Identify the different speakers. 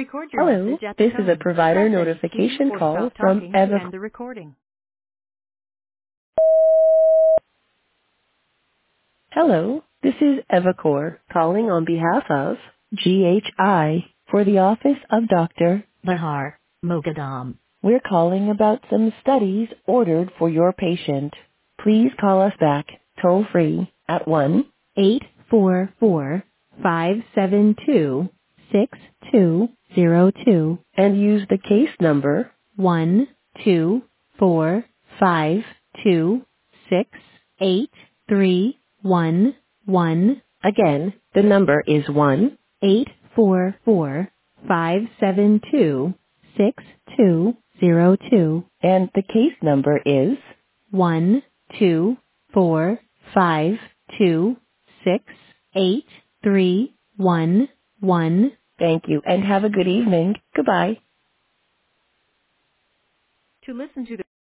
Speaker 1: Record your
Speaker 2: Hello,
Speaker 1: message at the
Speaker 2: this is a
Speaker 1: tone.
Speaker 2: provider
Speaker 1: Press any key
Speaker 2: notification
Speaker 1: or
Speaker 2: call
Speaker 1: stop
Speaker 2: from
Speaker 1: talking to
Speaker 2: Eva.
Speaker 1: end the recording.
Speaker 2: Hello, this is Evacor calling on behalf of GHI for the office of Dr.
Speaker 1: Bahar Mogadam.
Speaker 2: We're calling about some studies ordered for your patient. Please call us back toll free at 1-844-572-6202 and use the case number 12452683111. Again, the number is 1-844-572-6202 and the case number is 12452683111. Thank you and have a good evening. Goodbye.
Speaker 1: To listen to the